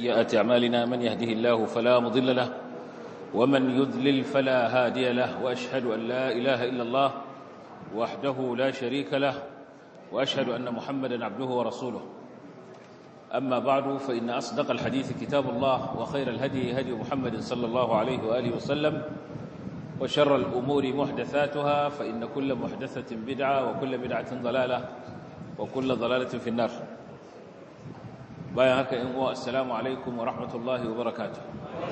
سيئات أعمالنا من يهده الله فلا مضل له ومن يضلل فلا هادي له وأشهد أن لا إله إلا الله وحده لا شريك له وأشهد أن محمدا عبده ورسوله أما بعد فإن أصدق الحديث كتاب الله وخير الهدي هدي محمد صلى الله عليه وآله وسلم وشر الأمور محدثاتها فإن كل محدثة بدعة وكل بدعة ضلالة وكل ضلالة في النار بايا هكا إنوا السلام عليكم ورحمة الله وبركاته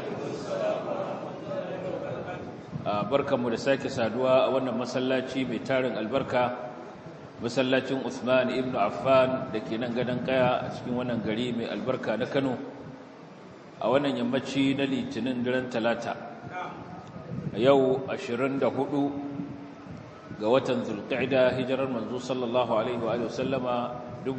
بركة مدساك سادوا أولا مسلاتي بتارن البركة masallacin Uthman ibn Affan da ke nan gadon kaya a cikin wannan gari mai albarka na Kano a wannan yammaci na litinin daren talata a yau 24 ga watan zulqa'da hijirar manzo sallallahu alaihi wa sallama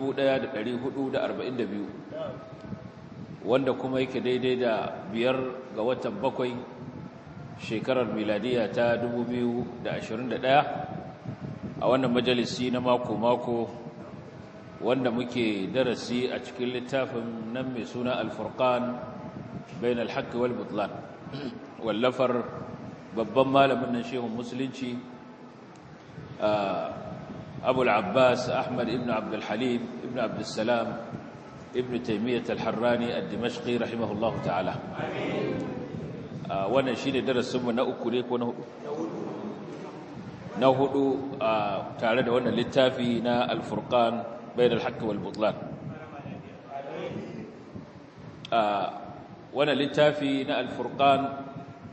1442 wanda kuma yake daidai da 5 ga watan 7 shekarar miladiya ta 2021 a wannan majalisi na mako-mako wanda muke darasi a cikin littafin nan mai suna al-furqan bain al-haqq wal butlan wallafar babban malamin nan shehun musulunci Abu al-Abbas Ahmad ibn Abd al-Halim ibn Abd al-Salam ibn Taymiyyah al-Harrani ad-Dimashqi rahimahullahu ta'ala wannan shine darasin mu na uku ne ko na hudu tare da wannan littafi na al-furqan bain al-haqq wal butlan wannan littafi na al-furqan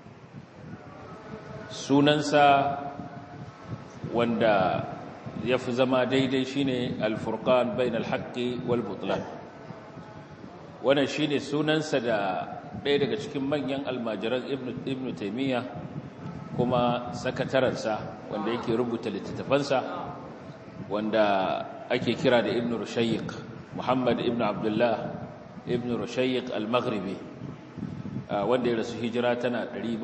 sunansa wanda yafi zama daidai shine al-furqan bain al-haqq wal butlan wannan shine sunansa da ɗaya daga cikin manyan almajiran ibn Taymiyyah kuma sakatarensa wanda yake rubuta littattafansa wanda ake kira da Ibn Rushayyiq Muhammad ibn Abdullah ibn Rushayyiq al-Maghribi wanda ya rasu hijira tana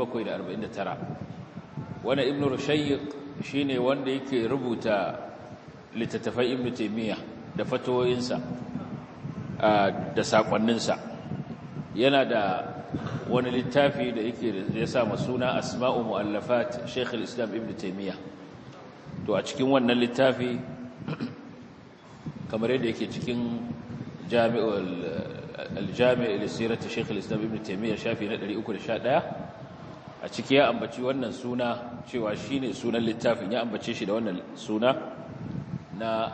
749 wannan Ibn Rushayyiq shine wanda yake rubuta littattafan Ibn Taymiyyah da fatawoyinsa da sakonninsa yana da wani littafi da ya sa suna asma'u mu'allafat Sheikh al-Islam Ibn Taymiyyah to a cikin wannan littafi kamar yadda yake cikin al-Jami' li sirati Sheikh al-Islam Ibn Taymiyyah shafi na 311 a ciki ya ambaci wannan suna cewa shine sunan littafin ya ambace shi da wannan suna na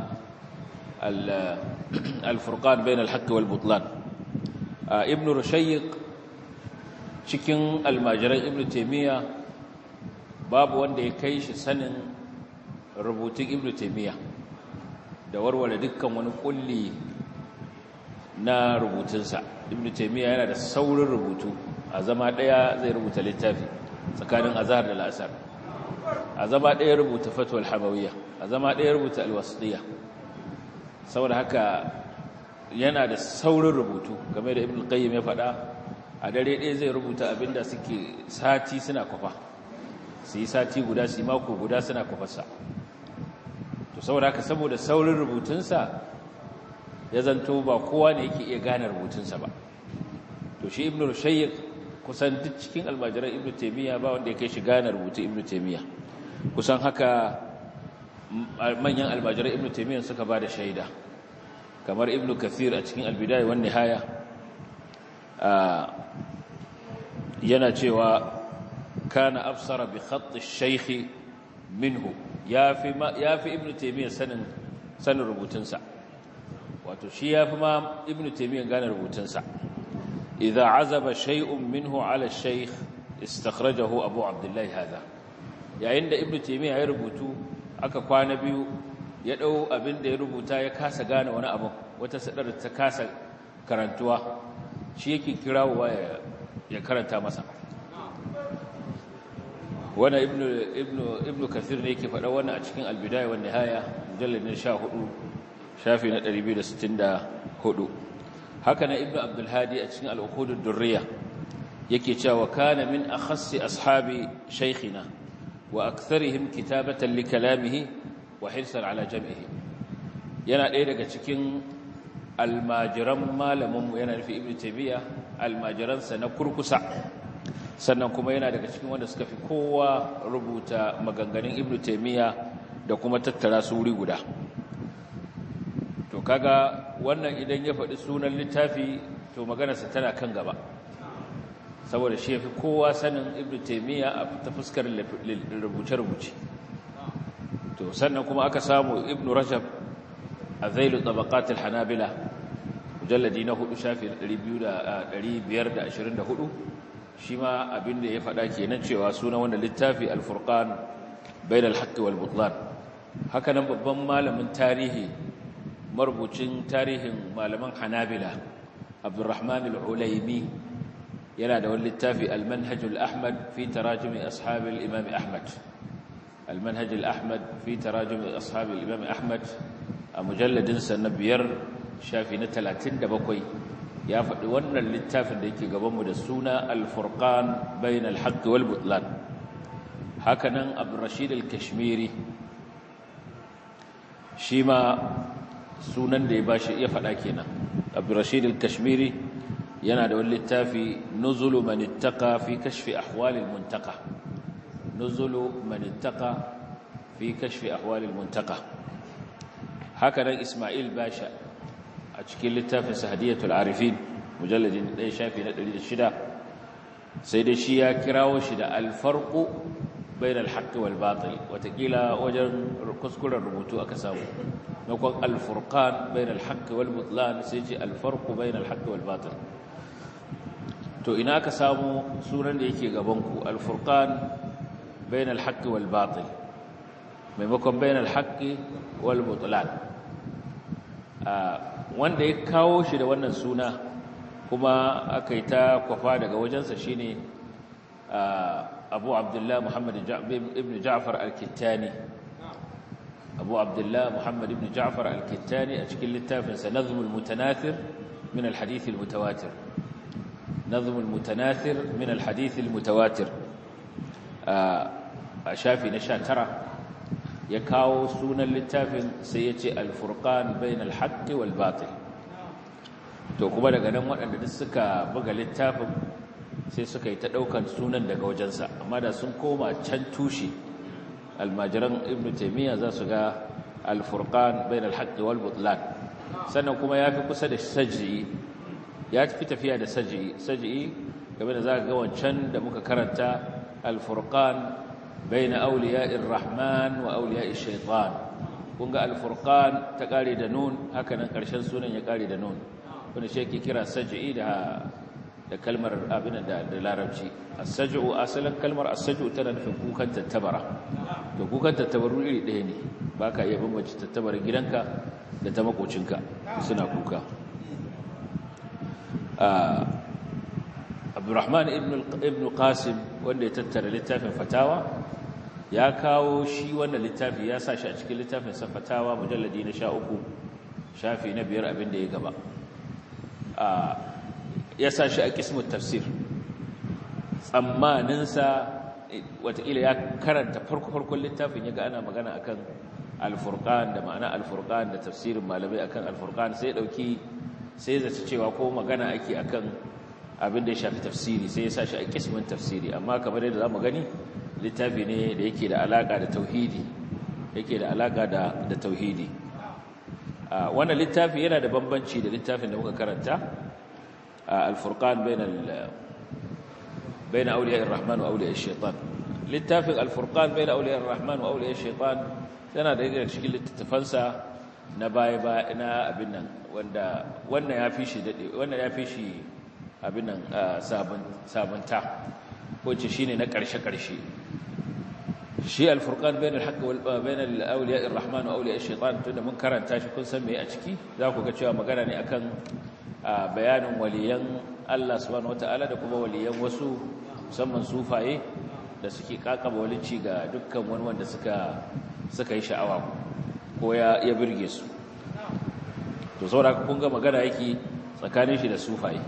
al-Furqan bain al-haqq wal butlan Ibn Rushayyiq cikin almajiran Ibn Taymiyyah babu wanda ya kai shi sanin rubutun Ibn Taymiyyah da warware dukkan wani kulli na rubutunsa Ibn Taymiyyah yana da saurin rubutu a zama daya zai rubuta littafi tsakanin azhar da al'asar a zama daya rubuta fatwa al-hamawiyya a zama daya rubuta al-wasitiyya saboda haka yana da saurin rubutu game da Ibn Qayyim ya faɗa a dare ɗaya zai rubuta abinda suke sati suna kwafa su yi sati guda su yi mako guda suna kwafarsa to saboda haka saboda saurin rubutunsa ya zanto ba kowa ne yake iya gane rubutunsa ba to shi Ibn Rushayyiq kusan duk cikin almajiran Ibn Taymiyyah ba wanda ya kai shi gane rubutun Ibn Taymiyyah kusan haka manyan almajiran Ibn Taymiyyah suka ba da shaida kamar Ibn Kathir a cikin al-Bidaya wan Nihaya yana cewa kana absara bi khatt ash-shaykh minhu yafi Ibn Taymiyyah sanin rubutunsa wato shi yafi ma Ibn Taymiyyah gane rubutunsa idza azaba shay'un minhu ala ash-shaykh istakhrajahu Abu Abdullah hadha yayin da Ibn Taymiyyah ya rubutu aka kwana biyu ya dau abin da ya rubuta ya kasa gane wani abu wata sadar ta kasa karantuwa shi yake kirawowa ya karanta masa wannan ibnu kathir ne yake faɗa wannan a cikin al-bidaya wan nihaya mujallad na 14 shafi na 264 haka na ibnu abdul hadi a cikin al-uqud ad-durriya yake cewa kana min akhassi ashabi shaykhina wa aktharihim kitabatan li kalamihi wa hirsan ala jam'ihi yana ɗaya daga cikin almajiran malaminmu yana nufi ibn taymiya almajiransa na kurkusa, sannan kuma yana daga cikin wanda suka fi kowa rubuta maganganun ibn taymiya da kuma tattara su wuri guda. To kaga wannan idan ya faɗi sunan littafi to maganarsa tana kan gaba, saboda shi ya fi kowa sanin ibn taymiya a ta fuskar rubuce-rubuce. To sannan kuma aka samu ibn rajab a zailu tabaqat al-hanabila mujalladi na 4 shafi 524, shi ma abinda ya faɗa kenan cewa sunan wannan littafi al-furqan bain al-haqq wal butlan. Haka nan babban malamin tarihi, marubucin tarihin malaman hanabila abdurrahman al-ulaimi yana da wani littafi al-manhaj al-ahmad fi tarajim ashab al-imam ahmad. المنهج الأحمد في تراجم أصحاب الإمام أحمد مجلد سنة بير شافي نتلاتين دبقوي يافد وانا اللتافن ديكي قبام دسونا الفرقان بين الحق والبطلان. هكذا عبد الرشيد الكشميري شيما سونان دي باشي يفد أكينا عبد الرشيد الكشميري ينادى اللتافي نزل من اتقى في كشف أحوال المنتقى. نزل من اتقى في كشف أحوال المنتقى. هكذا إسماعيل باشا أشكل للتافن سهدية العارفين مجلد شافي ندريد الشدة سيد الشيا كراو شدة الفرق بين الحق والباطل وتقيل وجن كسكول الربوتو أكساو نقول الفرقان بين الحق والبطلان سيجي الفرق بين الحق والباطل. تو إنا كسامو سورة ليكي غبنكو الفرقان بين الحق والباطل maimakon bayan alhaƙi wal butlan. Wanda ya kawo shi da wannan suna kuma aka yi ta kwafa daga wajensa shine Abu Abdullah Muhammad ibn Ja'far al-Kittani. Abu Abdullah Muhammad ibn Ja'far al-Kittani a cikin littafinsa Nazm al-Mutanathir min al-Hadith al-Mutawatir. Nazm al-Mutanathir min al-Hadith al-Mutawatir a shafi na 19 ya kawo sunan littafin sai ya ce al-furqan bain al-haqqi wal batil. To kuma daga nan waɗanda duk suka buga littafin sai suka yi ta ɗaukan sunan daga wajensa, amma da sun koma can tushe almajiran ibn taymiya za su ga al-furqan bain al-haqqi wal butlan. Sannan kuma ya fi kusa da saj'i, ya fi tafiya da saj'i game da za ka ga wancan da muka karanta al-furqan بين أولياء الرحمن وأولياء الشيطان. كونغا الفرقان تقالي دنون هكذا قرشان سنن يقالي دنون كنا شيكي كرا سجعي ده كلمة أبنا ده لاربشي. السجع أصلا كلمة السجع ترى في كوكا تتبرا كوكا تتبرو إلي دهني باكا يبن وجه تتبرا جيرانكا ده تمكو چنكا سنا كوكا. عبد الرحمن ابن قاسم wanda ya tattara littafin fatawa ya kawo shi wannan littafi ya sa shi a cikin littafin sa fatawa mujalladi na 13 shafi na 5 abin da ya gaba ya sa shi a qismut tafsir. Tsammanin sa wataƙila ya karanta farkon littafin yaga ana magana akan al-furqan da ma'ana al-furqan da tafsirin malamai akan al-furqan sai zata cewa ko magana ake akan abin da ya shafi tafsiri sai ya sa shi a kismin tafsiri. Amma kamar yadda zamu gani littafi ne da yake da alaka da tauhidi, wannan littafi yana da bambanci da littafin da muka karanta al-furqan bain awliya ar-rahman wa awliya ash-shaytan. Littafin al-furqan bain awliya ar-rahman wa awliya ash-shaytan yana da daga cikin littafansa na baya na abin nan wanda wannan ya fi shi abin nan sabunta ko ce shine na ƙarshe shi al-furqan bain al-haqq wal bain al-awliya ar-rahman wa awliya ash-shaytan tunda mun karanta shi kun san me a ciki za ku ga cewa magana ne akan bayanin waliyan Allah subhanahu wataala da kuma waliyan wasu musamman sufaye da suke kakaba walici ga dukkan wani wanda suka yi sha'awa ko ya birge su. To saboda kun ga magana yake tsakanin shi da sufaye.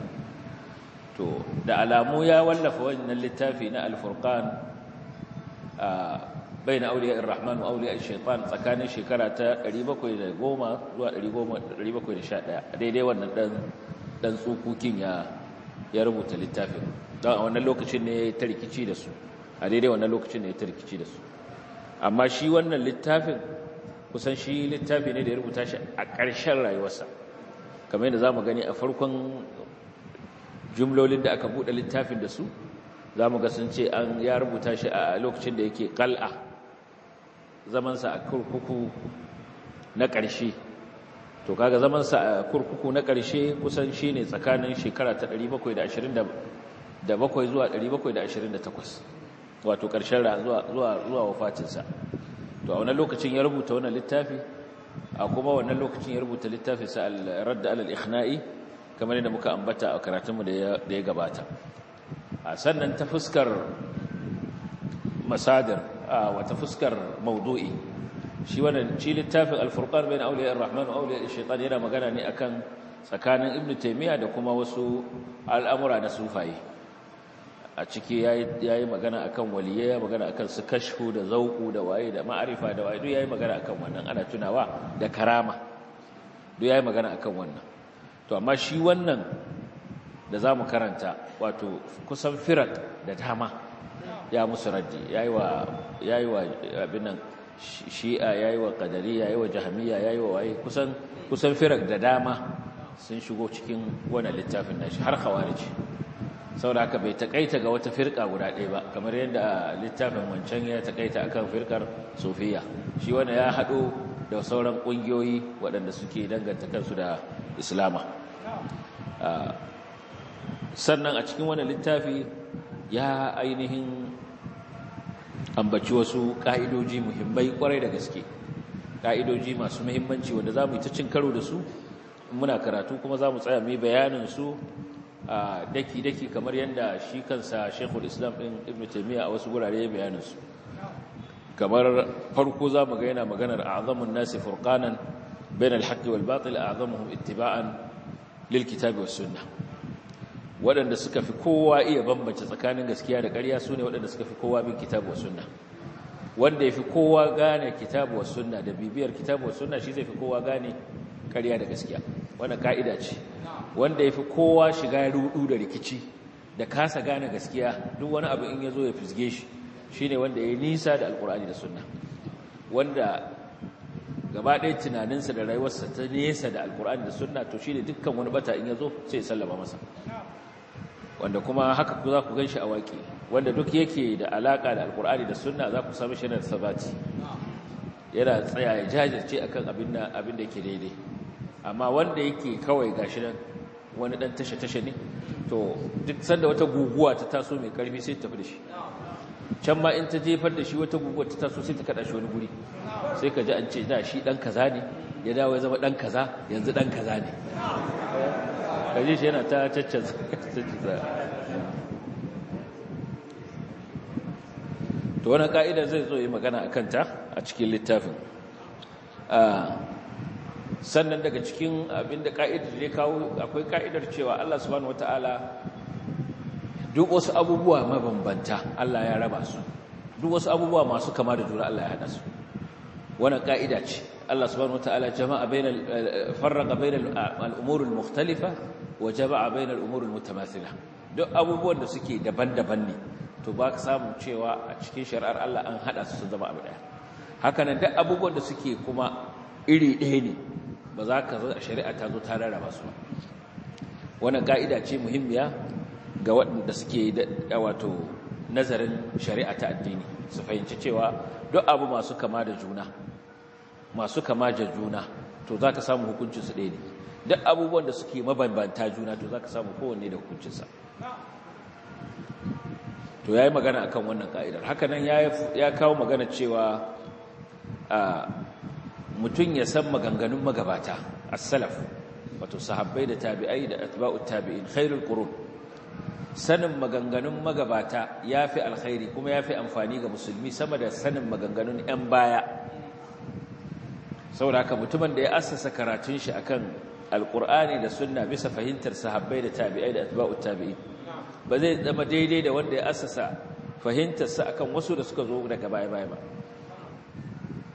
To da alamu ya wallafa wannan littafi na al-furqan baina awliya'ir rahman wa awliya'ish shaitan tsakanin shekara ta 710 zuwa 711 daidai wannan dan tsukukin ya rubuta littafin don a wannan lokacin ne ya ta rikici da su a daidai wannan lokacin ne ya ta rikici da su amma shi wannan littafin kusan shi littafi ne da ya rubuta shi a ƙarshen rayuwarsa kamar yadda za mu gani a farkon jumlolin da aka buɗe littafin da su za mu ga sun ce ya rubuta shi a lokacin da yake ƙal'a zamansa a kurkuku na ƙarshe to kaga zamansa a kurkuku na ƙarshe kusan shi ne tsakanin shekara ta 727 zuwa 728 wato ƙarshen zuwa wafatinsa to a wannan lokacin ya rubuta wannan littafi a kuma wannan lokacin ya rubuta littafin sa al-radd ala al-ikhna'i kamar yadda muka ambata a karatunmu da ya gabata a sannan ta fuskar masadir wata fuskar mawdu'i shi littafin al-furqan bain awliya ar-rahman wa awliya ash-shaytan yana magana ne akan tsakanin ibnu taymiya da kuma wasu al'amura na sufaye a ciki yayi magana akan waliyai magana akan su kashfu da zauqu da waye da ma'arifa da waye duk yayi magana akan wannan ana tunawa da karama duk yayi magana akan wannan to amma shi wannan da zamu karanta wato kusan firak da dama ya musu raddi yayi wa abin nan shi'a yayi wa qadariyya yayi wa jahmiyya yayi wa waye kusan firak da dama sun shigo cikin wannan littafin nashi har khawarij saboda haka bai takaita ga wata firka guda ɗaya ba kamar yadda littafin wancan ya takaita akan firkar sufiya shi wanda ya haɗo da sauran ƙungiyoyi waɗanda suke danganta kansu da islama sannan a cikin wannan littafi ya ainihin ambaci wasu ƙa'idoji muhimmai ƙwarai da gaske ƙa'idoji masu muhimmanci wanda za mu yi ta cin karo da su muna karatu kuma za mu tsaya mu yi bayanin su daki-daki kamar yadda shi kansa Sheikhul Islam ɗin Ibn Taymiyyah a wasu gurare ya bayanin su kamar farko za mu ga yana maganar a'zamun nasi furqanan bain al-haqqi wal batil a'zamuhum ittiba'an lil kitabi was sunnah waɗanda suka fi kowa iya bambance tsakanin gaskiya da ƙarya sune waɗanda suka fi kowa bin kitabu was sunnah wanda yafi kowa gane kitabu was sunnah da bibiyar kitabu was sunnah shi zai fi kowa gane ƙarya da gaskiya wannan ka'ida ce wanda ya fi kowa shiga rudu da rikici da kasa gane gaskiya duk wani abu in ya zo ya fisge shi shi ne wanda ya nisa da alkur'ani da sunna wanda gaba ɗaya tunaninsa da rayuwarsa ta nesa da alkur'ani da sunna to shi ne dukkan wani bata in ya zo sai ya sallama masa wanda kuma haka ku za ku gan shi a waƙi wanda duk yake da alaƙa da alkur'ani da sunna za ku sami shi da sabati yana tsaya ya jajirce akan abin da yake daidai amma wanda yake kawai gashi nan wani dan tashe-tashe ne to duk sanda wata guguwa ta taso mai karfi sai ta tafi da shi can ma in ta jefar da shi wata guguwa ta taso sai ta kada shi wani guri sai ka ji an ce da shi dan kaza ne ya dawo ya zama dan kaza yanzu dan kaza ne kaje shi yana ta caccanza to wannan ka'ida zai zo yi magana akan ta a cikin littafin sannan daga cikin abinda ka'idar da ya kawo akwai ka'idar cewa Allah subhanahu wataala duk wasu abubuwa mabambanta Allah ya raba su duk wasu abubuwa masu kama da juna Allah ya hada su wannan ka'ida ce Allah subhanahu wataala jama'a farraqa bainal al-umur al-mukhtalifa wa jama'a bainal umur al-mutamathila duk abubuwan da suke daban-daban ne to ba ka samu cewa a cikin shari'ar Allah an hada su zama abu daya haka nan duk abubuwan da suke kuma iri ɗaya ne ba za ka zo a shari'a ta zo ta rarraba su ba wannan ka'ida ce muhimmiya ga waɗanda suke da wato nazarin shari'a ta addini su fahimci cewa duk abu masu kama da juna to za ka samu hukuncinsu ɗaya ne duk abubuwan da suke mabambanta juna to za ka samu kowanne da hukuncinsa to ya yi magana akan wannan ka'idar haka nan ya kawo magana cewa mutum ya san maganganun magabata as-salaf wato sahabbai da tabi'ai da atba'ut tabi'in khairul qurun sanin maganganun magabata yafi alkhairi kuma yafi amfani ga musulmi sama da sanin maganganun ƴan baya saboda haka mutumin da ya assasa karatun shi akan alqur'ani da sunna bisa fahimtar sahabbai da tabi'ai da atba'ut tabi'in ba zai zama daidai da wanda ya assasa fahimtar sa akan wasu da suka zo daga baya ba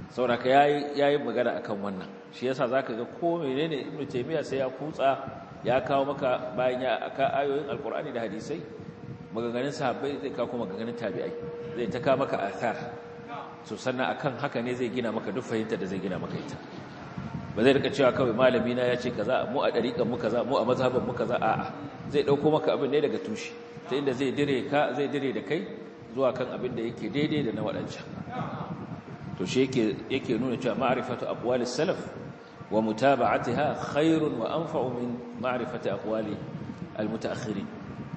sauraka yayi magana akan wannan shi yasa zaka ga ko menene Ibn Taymiyyah sai ya kutsa ya kawo maka bayan ya aka ayoyin alqur'ani da hadisai maganganun sahabbai zai kawo kuma maganganun tabi'ai zai ta kawo maka athar so sannan akan haka ne zai gina maka duk fahimtar da zai gina maka ita ba zai rika cewa kawai malami na ya ce kaza mu a dariƙan mu kaza mu a mazhaban mu kaza a'a zai dauko maka abin ne daga tushe ta inda zai dire da kai zuwa kan abin da yake daidai da na wadancan to shi yake nuna cewa ma'rifatu aqwalis salaf wa mutaba'atiha khairun wa anfa'u min ma'rifati aqwali almutaakhirin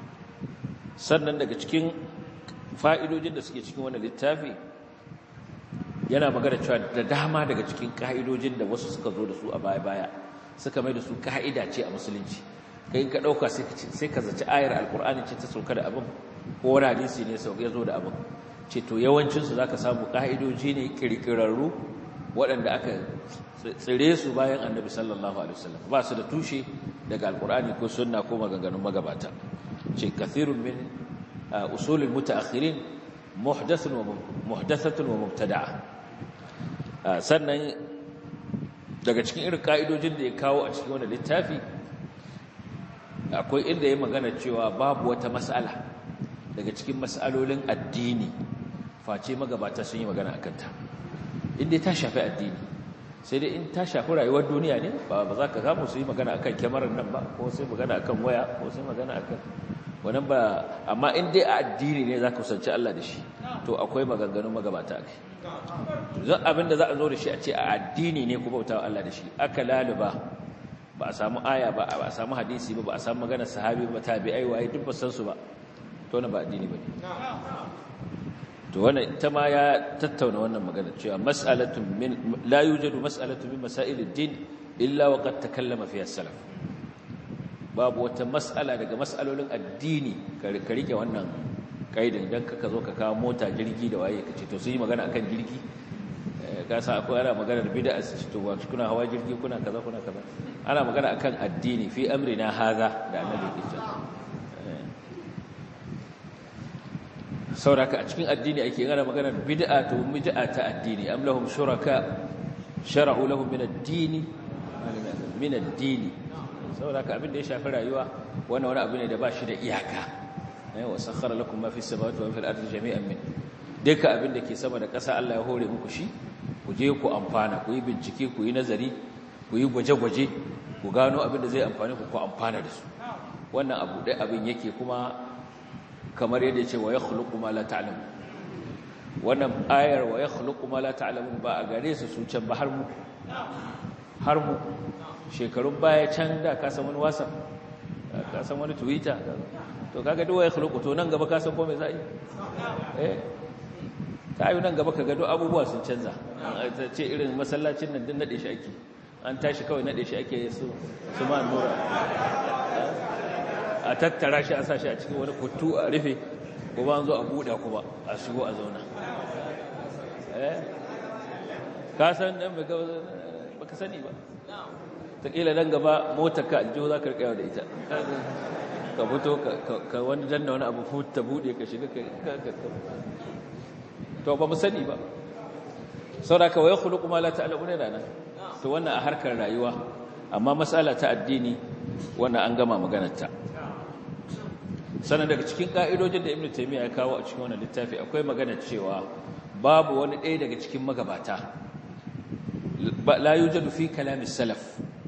sannan daga cikin fa'idojin da suke cikin wannan littafi yana magana cewa da dama daga cikin ka'idojin da wasu suka zo da su a baya suka mai da su ka'ida ce a musulunci kai in ka dauka sai ka zaci ayar alqur'ani ce ta sauka da abin ko wani hadisi ne ya zo da abin ce to yawancinsu za ka samu ƙa'idoji ne ƙirƙirarru waɗanda aka tsire su bayan annabi sallallahu alaihi wasallam ba su da tushe daga alƙur'ani ko sunna ko maganganun magabata ce kathirun min usulul mutaakhirin muhdathatun wa mubtada'a sannan daga cikin irin ƙa'idojin da ya kawo a cikin wannan littafi akwai inda ya magana cewa babu wata mas'ala daga cikin mas'alolin addini face magabata sun yi magana akan ta inda ta shafi addini sai dai in ta shafi rayuwar duniya ne ba za ka samu su yi magana akan kyamarar nan ba ko sai magana akan waya ko sai magana akan wannan ba amma in dai a addini ne za ka kusanci Allah da shi to akwai maganganun magabata a kai zan abin da za a zo da shi a ce a addini ne ku bauta wa Allah da shi aka laluba ba a samu aya ba a samu hadisi ba a samu magana sahabi ba tabi'ai waye duk ba san su ba to na ba addini ba ne to wannan ita ma ya tattauna wannan magana cewa mas'alatun min la yujadu mas'alatun min masail ad-din illa wa qad takallama fiha as-salaf babu wata mas'ala daga mas'alolin addini ka rike wannan kaidin dan ka zo ka kawo mota jirgi da waye kace to su yi magana akan jirgi ka sa akwai ana magana da bid'a to ba kuna hawa jirgi kuna kaza ana magana akan addini fi amrina hadha da annabi ke cewa sauraka a cikin addini ake gana maganar bid'a to bid'a ta addini am lahum shuraka shar'u lahum min ad-din sauraka abin da ya shafi rayuwa wannan wani abu ne da ba shi da iyaka wa sakhkhara lakum ma fi samawati wa fil ardi jami'an min duka abin da ke sama da ƙasa Allah ya hore muku shi ku je ku amfana ku yi bincike ku yi nazari ku yi gwaje-gwaje ku gano abin da zai amfane ku amfana da su wannan abu dai abin yake kuma kamar yadda ce wa yakhluqu ma la ta'lamun wannan ayar wa yakhluqu ma la ta'lamun ba a gare su can ba har mu shekarun baya can da ka san wani WhatsApp ka san wani Twitter to kaga duk wa yakhluqu to nan gaba ka san ko me zai ta yi nan gaba ka ga duk abubuwa sun canza ce irin masallacin nan din nade shi ake an tashi kawai nade shi ake su ma nura a tattara shi a sashi a cikin wani kutu a rufe kuma an zo a buɗa kuma a shigo a zauna ka san ɗan ba ka sani ba taƙila nan gaba motar ka aljihu za ka riƙewa da ita ka fito ka wani danna wani abu ta buɗe ka shiga to ba mu sani ba sauraka wa ya khuluqu ma la ta'lamuna nan to wannan a harkar rayuwa amma mas'ala ta addini wannan an gama maganarta sannan daga cikin ka'idojin da Ibn Taymiyyah ya kawo a cikin wannan littafi akwai magana cewa babu wani ɗaya daga cikin magabata la yujadu fi kalami salaf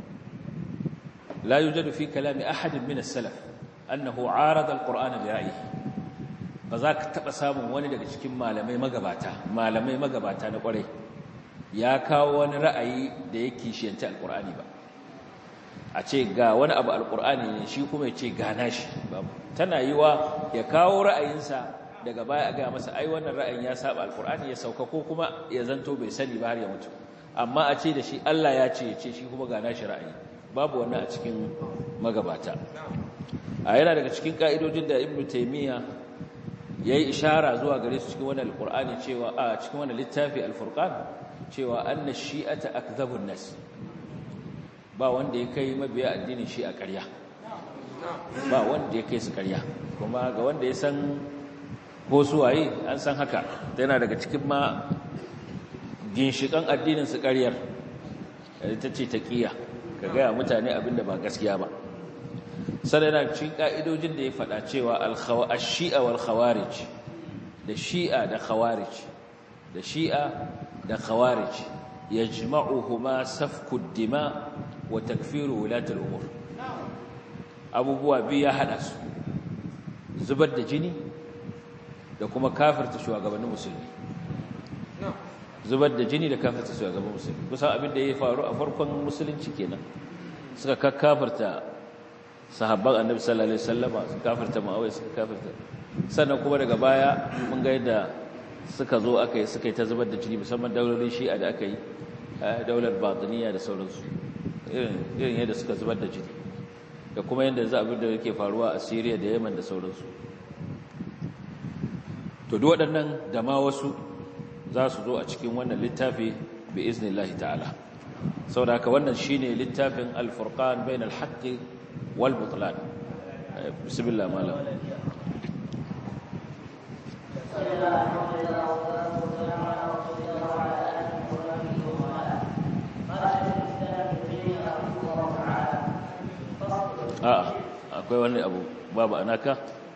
la yujadu fi kalami ahad min as-salaf annahu arada al-Qur'ana bi ra'yihi ba za ka taba samun wani daga cikin malamai magabata na kwarai ya kawo wani ra'ayi da yake shiyanta al-Qur'ani ba a ce ga wani abu al-Qur'ani ne shi kuma ya ce ga nashi babu tana yiwa ya kawo ra'ayinsa daga baya a ga masa ai wannan ra'ayin ya saba al-Qur'ani ya sauka ko kuma ya zanto bai sani ba har ya mutu amma a ce da shi Allah ya ce shi kuma ga nashi ra'ayi babu wannan a cikin magabata a yana daga cikin ka'idojin da Ibn Taymiyyah yayi ishara zuwa gare su cikin wannan al-Qur'ani cewa a cikin wannan littafi al-Furqan cewa anna shi'ata akdhabun nas ba wanda ya kai mabiya addinin shi a ƙarya ba wanda ya kai su ƙarya kuma ga wanda ya san ko suwaye an san haka yana daga cikin ma ginshikan addinin su ƙaryar ita ce taqiya ka ga mutane abinda ba gaskiya ba sannan cikin ka'idojin da ya faɗa cewa al-shi'a wal khawarij da shi'a da khawarij da shi'a da khawarij yajma'uhuma safku ad-dima wa takfiru wulati al-umur abubuwa biyu ya hada su zubar da jini da kuma kafirta shugabannin musulmi zubar da jini da kafirta shugabannin musulmi kusan abin da ya faru a farkon musulunci kenan suka kafirta sahabban annabi sallallahu alaihi wasallama suka kafirta muawiya suka kafirta sannan kuma daga baya mun ga yadda suka zo suka yi ta zubar da jini musamman daularin shi'a da aka yi daular batiniya da sauransu irin yadda suka zubar da jini da kuma yadda za abin da yake faruwa a Syria da Yemen da sauransu to duk waɗannan da ma wasu za su zo a cikin wannan littafi bi iznillahi ta'ala saboda haka wannan shine littafin al-furqan bain al-haqqi wal butlan bismillah malam akwai wani abu babu anaka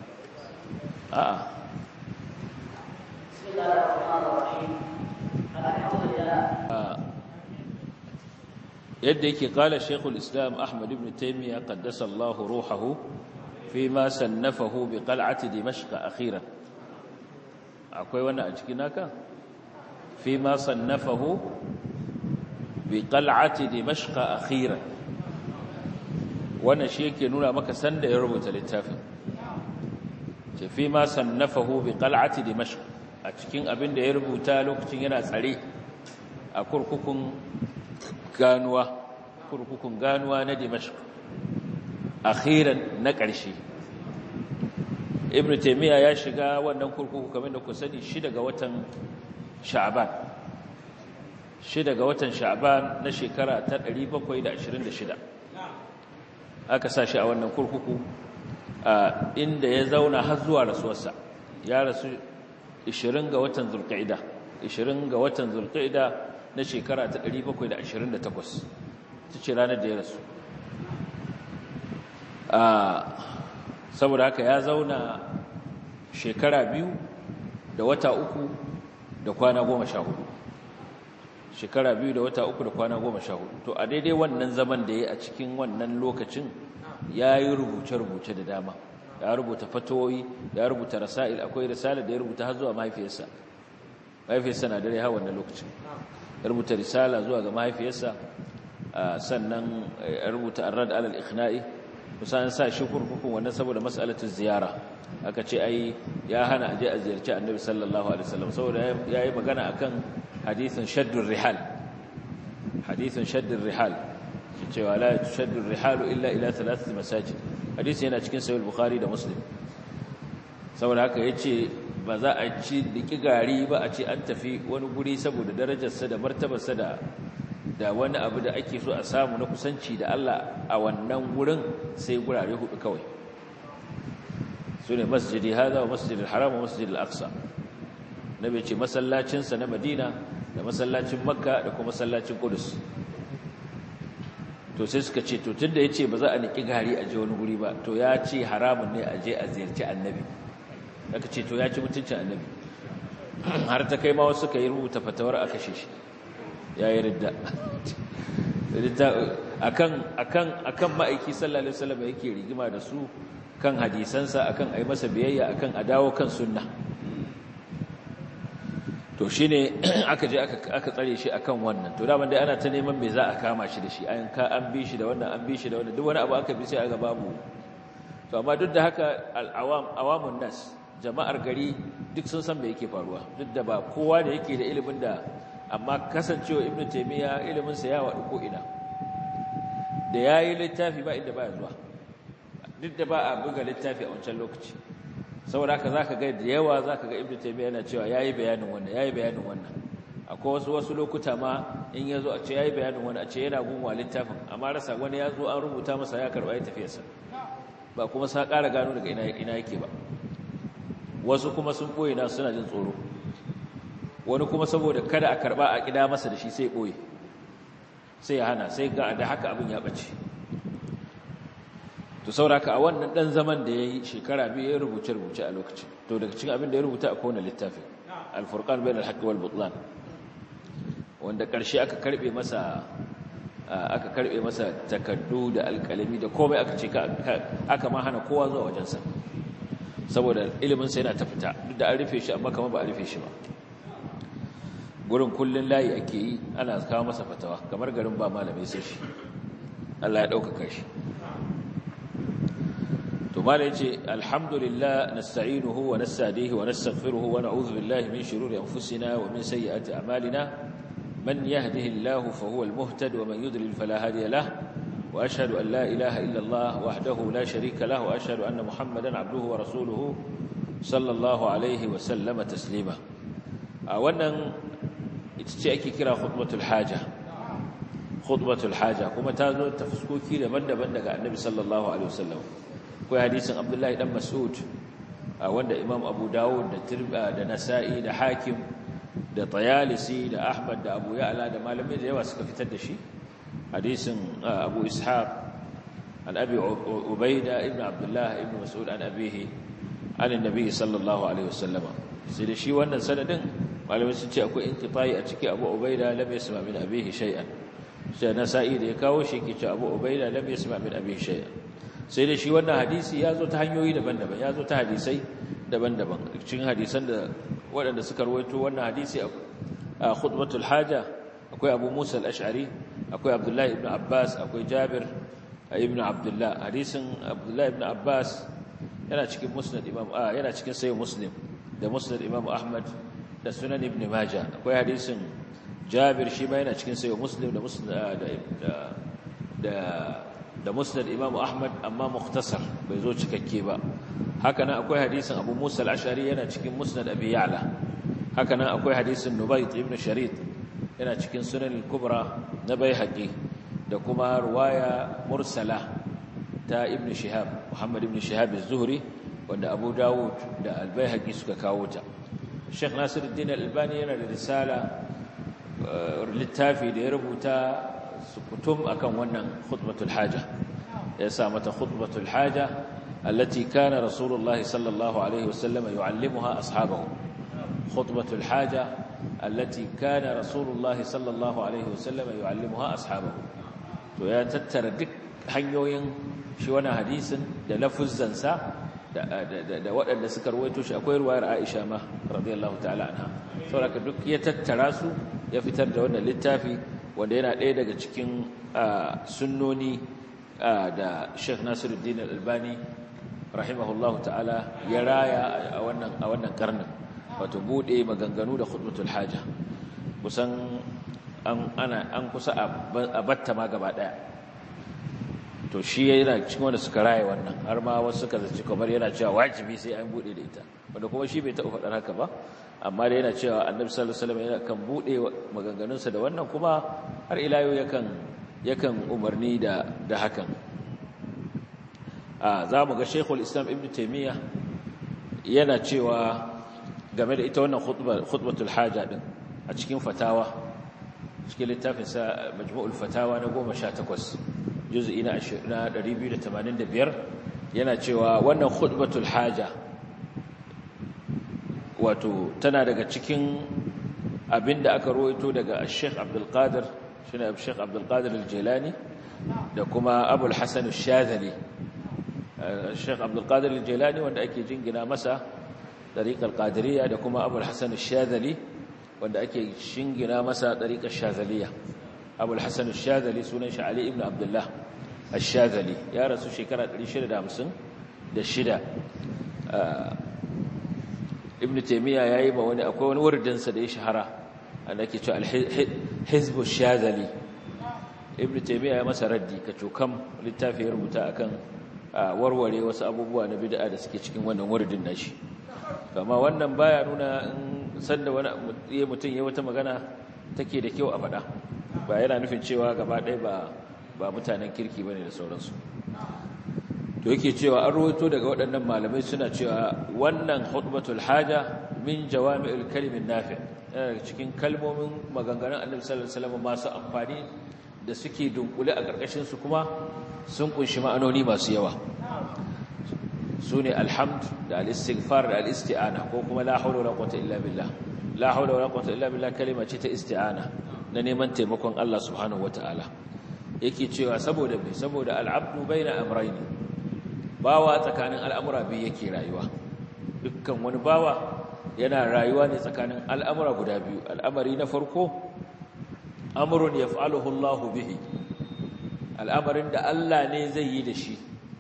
yadda yake kala Sheikhul Islam Ahmad ibn Taymiyyah qaddasa Allah ruhahu fima sannafahu bi qal'ati Dimashq akhiran akwai wani a cikin naka fima sannafahu bi qal'ati Dimashq akhiran wannan shi yake nuna maka sanda ya rubuta littafin ce fima sannafahu bi qal'ati Dimashq a cikin abin da ya rubuta lokacin yana tsare a kurkukun ganuwa na Dimashq akhiran na ƙarshe Ibn Taymiyyah ya shiga wannan kurkuku kamar da ku sani 6 ga watan Sha'ban na shekara ta 726 aka sa shi a wannan kurkuku inda ya zauna har zuwa rasuwarsa ya rasu 20 ga watan Zulqa'ida na shekara ta 728 ta ce ranar da ya rasu saboda haka ya zauna shekara 2 da wata 3 da kwana 14 shekara 2 da wata 3 da kwana 14 to a daidai wannan zaman da ya a cikin wannan lokacin ya yi rubuce-rubuce da dama ya rubuta fatoyi ya rubuta rasail akwai risala da ya rubuta har zuwa mahaifiyarsa na dare har wannan lokacin ya rubuta risala zuwa ga mahaifiyarsa sannan ya rubuta ar-rad ala al-ikhna'i kusan sa shi kurkukun wannan saboda mas'alatu ziyara aka ce ai ya hana aje a ziyarci annabi sallallahu alaihi wasallam saboda yayi magana akan hadithin shaddur rihal cewa la shaddur rihal illa ila thalathati masajid hadisi yana cikin sahih bukhari da muslim saboda haka yace ba za a ci diki gari ba a ce an tafi wani guri saboda darajarsa da martabarsa da wani abu da ake so a samu na kusanci da Allah a wannan gurin sai gurare 4 kawai sune masjidi hada wa masjidil haram wa masjidil aqsa nabi ce masallacin sa na Madina da masallacin Makka da kuma masallacin Qudus to sai suka ce to tunda yace ba za a niki gari a je wani guri ba to ya ce haramun ne a je a ziyarci annabi aka ce to ya ci mutuncin annabi har ta kai ma wasu suka yi rubuta fatawar a kashe shi yayi ridda akan ma'aiki sallallahu alaihi wasallam yake rigima da su kan hadisansa akan ai masa biyayya akan adawo kan sunna to shine aka je aka tsare shi akan wannan to da dai ana ta neman me za a kama shi da shi an bi shi da wannan duk wani abu aka bi sai aga babu to amma duk da haka awamun nas jama'ar gari duk sun san me yake faruwa duk da ba kowa da yake da ilimin da amma kasancewa Ibn Taymiyyah ilimin sa ya wadu ko ina da yayi littafi ba inda baya zuwa duk da ba a buga littafi a wancan lokaci saboda haka zaka ga da yawa zaka ga Ibn Taymiyyah yana cewa yayi bayanin wannan akwai wasu lokuta ma in yazo a ce yayi bayanin wannan a ce yana gunwa littafin amma rasa wani yazo an rubuta masa ya karba ya tafiyarsa ba kuma sa ƙara gano daga ina yake ba wasu kuma sun boye na suna jin tsoro wani kuma saboda kada a karba a kida masa da shi sai boye sai ya hana sai ga da haka abin ya bace to sauraka a wannan dan zaman da yayi shekara biyu ya rubuce a lokacin to daga cikin abin da ya rubuta a kowane littafi al-furqan bain al-haqq wal butlan wanda karshe aka karbe masa takaddu da alkalami da komai aka ce aka ma hana kowa zuwa wajensa saboda ilimin sa yana ta fita duk da an rufe shi amma kamar ba a rufe shi ba gurin kullun layi ake yi ana kawo masa fatawa kamar garin ba malamai sai shi Allah ya dauka shi to malai yace alhamdulillah nasta'inuhu wa nasta'dihi wa nastaghfiruhu wa na'udhu billahi min shururi anfusina wa min sayyiati a'malina من يهده الله فهو المهتد ومن يضلل فلا هادي له وأشهد أن لا إله إلا الله وحده لا شريك له وأشهد أن محمدا عبده ورسوله صلى الله عليه وسلم تسليما wannan ita ce ake kira khutbatul haja kuma ta zo ta fuskoki daban-daban daga annabi sallallahu alaihi wasallam akwai hadisin abdullahi dan mas'ud wanda imam abu dawud da nasa'i da hakim da Tayalisi da Ahmad da Abu Ya'la da malamai da yawa suka fitar da shi hadisin Abu Ishaq an Abi Ubaida ibn Abdullah ibn Mas'ud an abihi an annabi sallallahu alaihi wasallama sai da shi wannan sanadin malamai sun ce akwai inqita'i a cikin Abu Ubaida lam yasma min abihi shay'an sai Nasa'i da ya kawo shi ke ce Abu Ubaida lam yasma min abihi shay'an sai da shi wannan hadisi ya zo ta hanyoyi daban-daban ya zo ta hadisai daban-daban cikin hadisan da waɗanda suka rawaito wannan hadisi a khutbatul haja akwai Abu Musa al-Ash'ari akwai Abdullah ibn Abbas akwai Jabir ibn Abdullah hadisin Abdullah ibn Abbas yana cikin musnad yana cikin sahih Muslim da musnad Imam Ahmad da sunan Ibn Majah akwai hadisin Jabir shi ma yana cikin sahih Muslim da musnad da musnad Imam Ahmad amma mukhtasar bai zo cikakke ba haka nan akwai hadisin Abu Musa al-Ash'ari yana cikin musnad Abi Ya'la haka nan akwai hadisin Nubayt ibn Sharid yana cikin sunan al-Kubra na Baihaqi da kuma riwaya mursala ta Ibn Shihab Muhammad ibn Shihab az-Zuhri wanda Abu Dawud da al-Baihaqi suka kawo ta Sheikh Nasiruddin al-Albani yana da risala littafi da ya rubuta sukutum akan wannan khutbatul haja ya sa mata khutbatul haja التي كان رسول الله صلى الله عليه وسلم يعلمها أصحابه خطبة الحاجة التي كان رسول الله صلى الله عليه وسلم يعلمها أصحابه ويا تتر دك hanyoyin shi wannan hadisin da lafuzan sa da waɗanda suka ruwaito shi akwai ruwayar Aisha ma radiyallahu ta'ala anha saboda duk ya tattara su ya fitar da wannan littafi wanda yana ɗaya daga cikin sunnoni da Sheikh Nasiruddin Al-Albani rahimahullahu ta'ala ya raya a wannan karnin wato bude maganganu da khutbatul haja kusan an kusa a batta ma gaba daya to shi yana cikin wanda suka raya wannan har ma wasu suka zaci kamar yana cewa wajibi sai an bude da ita wanda kuma shi bai taɓa faɗar haka ba amma da yana cewa annabi sallallahu alaihi wasallam yana kan bude maganganunsa da wannan kuma har ila yau yakan umarni da hakan za mu ga Sheikhul Islam Ibn Taymiyyah yana cewa game da ita wannan khutbatul haja din a cikin fatawa cikin littafin sa Majmu'ul Fatawa na 18 juz'i na 285 yana cewa wannan khutbatul haja wato tana daga cikin abinda aka rawaito daga Sheikh Abdul Qadir shine Sheikh Abdul Qadir Al-Jilani da kuma Abu al-Hasan Ash-Shadhili Sheikh Abdul Qadir Al-Jilani wanda ake jingina masa tariqar Qadiriyya da kuma Abu al-Hasan Ash-Shadhili wanda ake jingina masa tariqar Shadhiliyya Abu al-Hasan Ash-Shadhili sunan shi Ali ibn Abdullah Ash-Shadhili ya rasu shekara 656 Ibn Taymiyyah yayi ba wani akwai wani wurdin sa da ya shahara annake cewa al-Hizb Ash-Shadhili Ibn Taymiyyah ya masa raddi kacokam littafi ya rubuta akan warware wasu abubuwa na bid'a da suke cikin wannan wurdin nashi amma wannan baya nuna sanda wani mutum ya wata magana take da kyau a faɗa ba yana nufin cewa gaba ɗaya ba mutanen kirki bane da sauransu to yake cewa an rawaito daga waɗannan malamai suna cewa wannan khutbatul haja min jawami'ul kalimin nafi' cikin kalmomin maganganun Annabi sallallahu alaihi wasallam masu amfani da suke dunkule a ƙarƙashin su kuma sun kunshi ma'anoni masu yawa sune alhamd da al-istighfar da al-isti'ana ko kuma la hawla wala quwwata illa billah la hawla wala quwwata illa billah kalima ce ta isti'ana na neman taimakon Allah subhanahu wataala yake cewa saboda al-abdu baina amrayn bawa tsakanin al'amura biyu yake rayuwa dukkan wani bawa yana rayuwa ne tsakanin al'amura guda biyu al'amari na farko amrun yaf'aluhu Allah bihi al'amarin da Allah ne zai yi da shi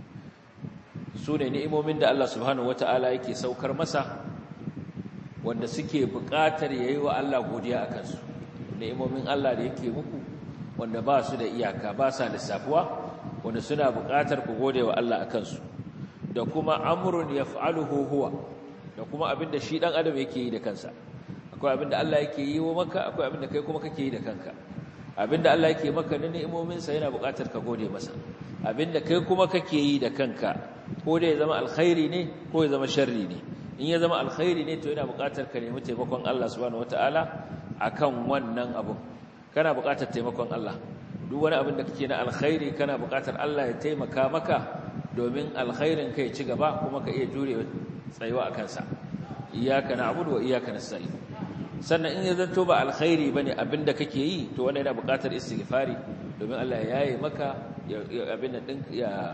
sune ni'imomin da Allah subhanahu wataala yake saukar masa wanda suke buƙatar yayi wa Allah godiya akan su ni'imomin Allah da yake muku wanda ba su da iyaka ba sa lissafuwa wanda suna buƙatar ku gode wa Allah akan su da kuma amrun yaf'aluhu huwa da kuma abinda shi dan adam yake yi da kansa akwai abinda Allah yake yi wa maka akwai abinda kai kuma kake yi da kanka abinda Allah yake maka na ni'imomin sa yana buƙatar ka gode masa abinda kai kuma kake yi da kanka ko da ya zama alkhairi ne ko ya zama sharri ne in ya zama alkhairi ne to yana buƙatar ka nemi taimakon Allah subhanahu wataala akan wannan abun kana buƙatar taimakon Allah duk wani abin da kake na alkhairi kana buƙatar Allah ya taimaka maka domin alkhairin kai ci gaba kuma ka iya jure tsayuwa a kansa iyyaka na'budu wa iyyaka nasta'in sannan in ya zanto ba alkhairi bane abin da kake yi to wannan yana buƙatar istighfari domin Allah ya yaye maka abin da din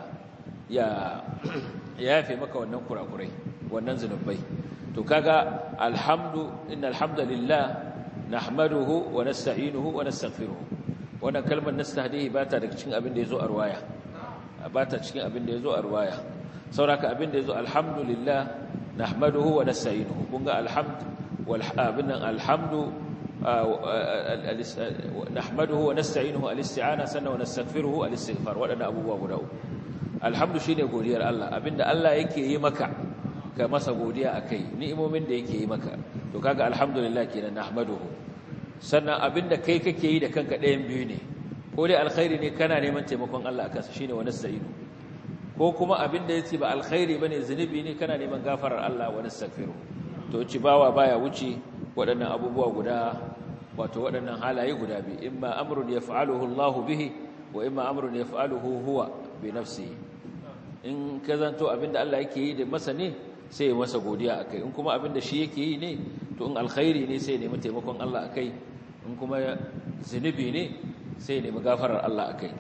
ya yafe maka wannan kurakurai wannan zanubai to kaga innal hamdalillah nahmaduhu wa nasta'inuhu wa nastaghfiruhu wannan kalmar nastahdihi bata daga cikin abin da yazo a riwaya bata cikin abin da yazo a riwaya sauraka abin da yazo alhamdulillah nahmaduhu wa nasta'inuhu kun ga alhamd wal alhamdu nahmaduhu wa nasta'inuhu al-isti'ana sannan wa nastaghfiruhu al-istighfar wadannan abubuwa guda uku alhamdu shine godiyar Allah abinda Allah yake yi maka ka masa godiya akai ni'imomin da yake yi maka to kaga alhamdulillah kenan nahmaduhu sannan abinda kai kake yi da kanka ɗayan biyu ne ko dai alkhairi ne kana neman taimakon Allah akan sa shine wa nasta'inu ko kuma abinda yace ba alkhairi bane zunubi ne kana neman gafarar Allah wa nastaghfiru to ci bawa baya wuce waɗannan abubuwa guda wato waɗannan halaye guda biyu imma amrun yaf'aluhu Allah bihi wa imma amrun yaf'aluhu huwa bi nafsihi in ka zanto abinda Allah yake yi da masa ne sai ya masa godiya akai in kuma abinda shi yake yi ne to in alkhairi ne sai ya nemi taimakon Allah akai in kuma zunubi ne sai ya nemi gafarar Allah akai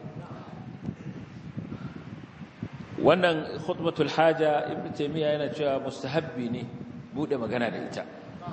wannan khutbatul haja ibnu taymiya yana cewa mustahabbi ne bude magana da ita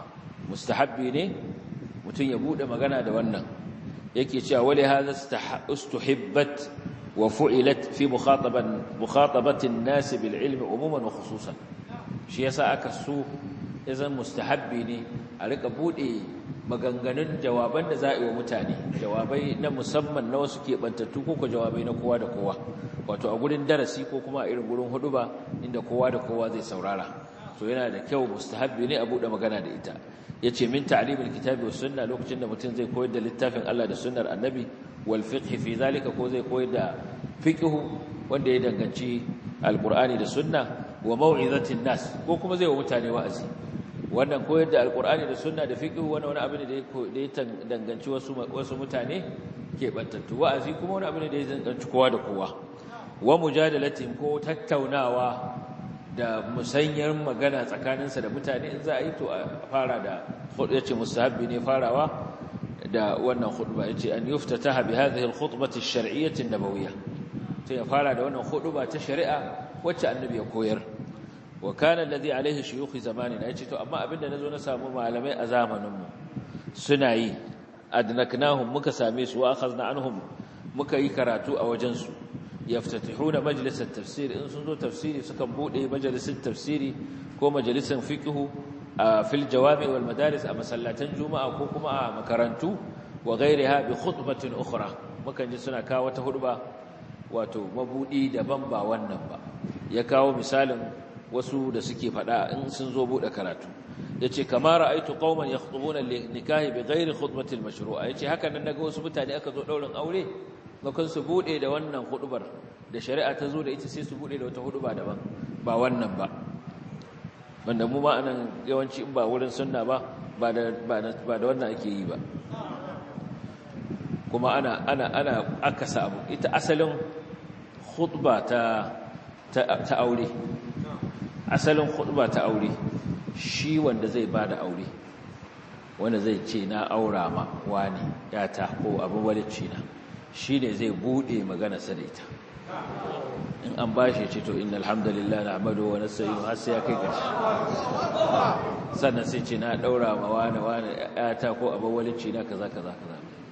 mustahabbi ne mutun ya bude magana da wannan yake cewa wali hadha istuhibbat wa fu'ilat fi mukhatabati an-nas bil ilmi umuman wa khususan shi yasa aka so izan mustahabbi ne a rika bude maganganun jawaban da za a yi wa mutane jawabai na musamman na wasu keɓantattu ko jawabai na kowa da kowa wato a gurin darasi ko kuma a irin gurin huduba inda kowa da kowa zai saurara to yana da kyau mustahabbi ne a bude magana da ita yace min ta'limil kitabi was sunna lokacin da mutum zai koyar da littafin Allah da sunnar annabi wal fiqh fi zalika ko zai koyar da fiqh wanda ya danganci alqur'ani da sunna wa mau'izatin nas ko kuma zai wa mutane wa'azi wannan koyar da alqur'ani da sunna da fiqh wani abu ne da ya danganci wasu mutane ke bantattu wa'azi kuma wani abu ne da ya danganci kowa da kowa wa mujadalatihim ko tattaunawa da musanyar magana tsakaninsa da mutane in za a yi to a fara da yace mustahabbi ne farawa da wannan khutba yace an yuftataha bi hadhihi al-khutbati ash-shar'iyyah an-nabawiyyah sai ya fara da wannan khutba ta shari'a wacce annabi ya koyar wa kana alladhi alayhi shuyukh zamanina yace to amma abinda nazo na samu malamai a zamanin mu suna yi adnaknahum muka same su wa akhadna anhum muka yi karatu a wajen su yaftatihuna majlis at-tafsir in sun zo tafsiri sukan bude majalisin tafsiri ko majalisin fiqh fil jawami wal madaris a masallatan juma'a ko kuma a makarantu wa ghayriha bi khutbatin ukhra mukan ji suna kawo wata hudba wato mabudi daban ba wannan ba ya kawo misalin wasu da suke fada in sun zo bude karatu yace kama ra'aytu qauman yakhtubuna nikahi bi ghayri khutbati al-mashru'a yace haka nan naga wasu mutane aka zo daurin aure bakon su bude da wannan hudubar da shari'a ta zo da ita sai su bude da wata huduba daban ba wannan ba, wanda mu ma anan yawanci in ba wurin sunna ba da wannan ake yi ba. Kuma ana akasa abu. Ita asalin khutba ta aure, asalin khutba ta aure shi wanda zai bada aure, wanda zai ce na aura ma wani yata ko abin walicci na, shi ne zai bude magana sa da ita. In an bashi ce to innal hamdalillah na'maduhu wa nasta'inu har sai ya kai gaci, sannan sai ce na daura ma wani yata ko abin walicci na kaza kaza kaza.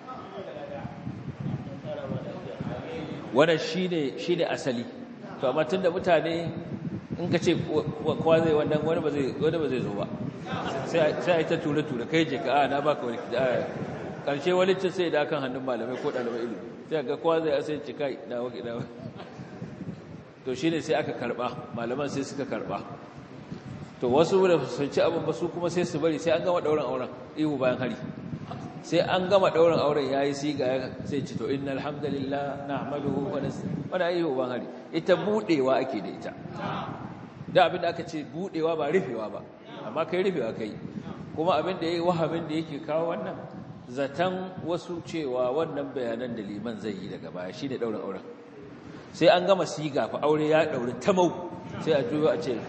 Wannan shine asali. To amma tunda mutane in ka ce kowa zai wannan wani ba zai zo ba, sai a yi ta ture kai je ka na baka wani karshe walicin sai da kan hannun malamai ko ɗalibai ilimi, sai ga kowa zai asai ci kai na waki na. To shine sai aka karba, malaman sai suka karba. To wasu da sun ci abin ba su kuma sai su bari sai an gama ɗaurin auren ihu bayan hari, sai an gama ɗaurin auren yayi siga sai ci to innal hamdalillah nahmaduhu wa nasta'inu wa ihu bayan hari. Ita budewa ake da ita, da abin da aka ce budewa ba rufewa ba, amma kai rufewa kai. Kuma abin da yayi wahabin da yake kawo wannan zatan wasu cewa wannan bayanan da liman zai yi daga baya shine ɗaurin auren. Sai an gama siga fa aure ya dauri tamau, sai a juyo a ce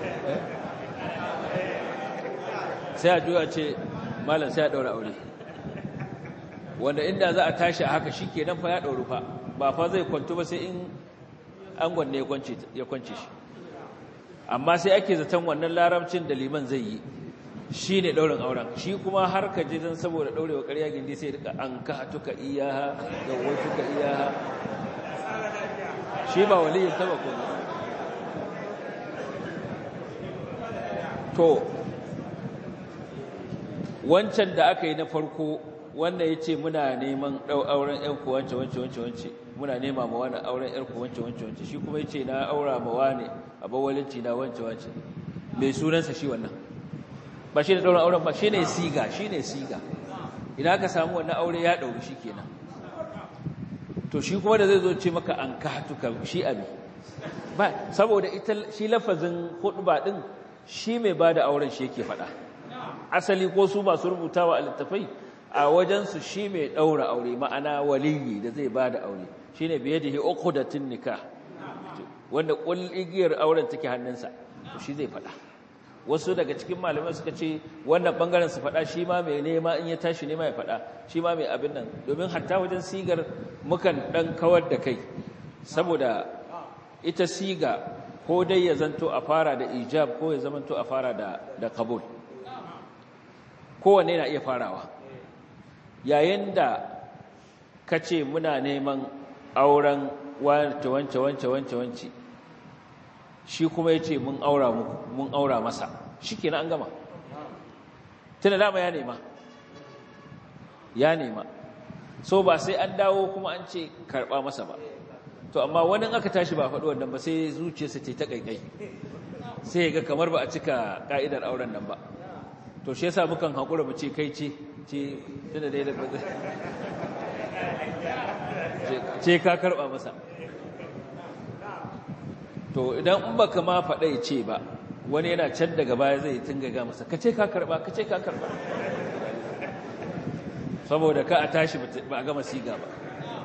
malam sai a daura aure, wanda inda za a tashi a haka shikenan fa ya dauru fa ba fa zai kwanto ba sai in angon ne ya kwance shi. Amma sai ake zaton wannan larabcin da liman zai yi shine daurin auren, shi kuma har ka ji dan saboda daurewa ƙarya gindi sai rika an ka tuka iyaha da watuka iyaha, shi ba waliyin ta ba kuma. To wancan da aka yi na farko wanda ya ce muna neman auren ‘yanku wance muna nema ma wani auren ‘yarku wance shi kuma ya ce na aura ma wani abawalinci na wance mai sunansa shi wannan ba shi da ɗaurin auren ba, shi ne siga. Idan aka samu wannan aure ya ɗauri shi kenan. To shi kuma da zai zo ce maka an ka hatuka shi abi ba, saboda ita shi lafazin hudba din shi mai ba da auren shi yake faɗa. Asali ko su masu rubutawa a littafai a wajensu shi mai ɗaura aure, ma'ana waliyi da zai ba da aure shi ne biye da hi uqdatun nikah, wanda igiyar auren take hannunsa, to shi zai faɗa. Wasu daga cikin malamai suka ce wannan bangaren su faɗa, shi ma mai nema in ya tashi nema ya faɗa, shi ma mai abin nan, domin hatta wajen sigar mukan ɗan kawar da kai, saboda ita siga ko dai ya zanto a fara da ijab ko ya zamanto a fara da kabul, kowanne na iya farawa. Yayin da ka ce muna neman auren wance shi kuma ya ce mun aura masa, shi kenan an gama. Tuna dama ya nema so ba sai an dawo kuma an ce karɓa masa ba. To amma wani aka tashi ba faɗi wannan ba sai zuciyarsa ce ta ƙaiƙai, sai ya ga kamar ba a cika ƙa'idar auren nan ba. To shi yasa mukan haƙura mu ce kai ce tunda dai da ce ka karɓa masa. To idan in baka ma faɗa ce ba, wani yana can daga baya zai tungaga masa ka ce ka karɓa saboda ka a tashi ba a gama siga ba.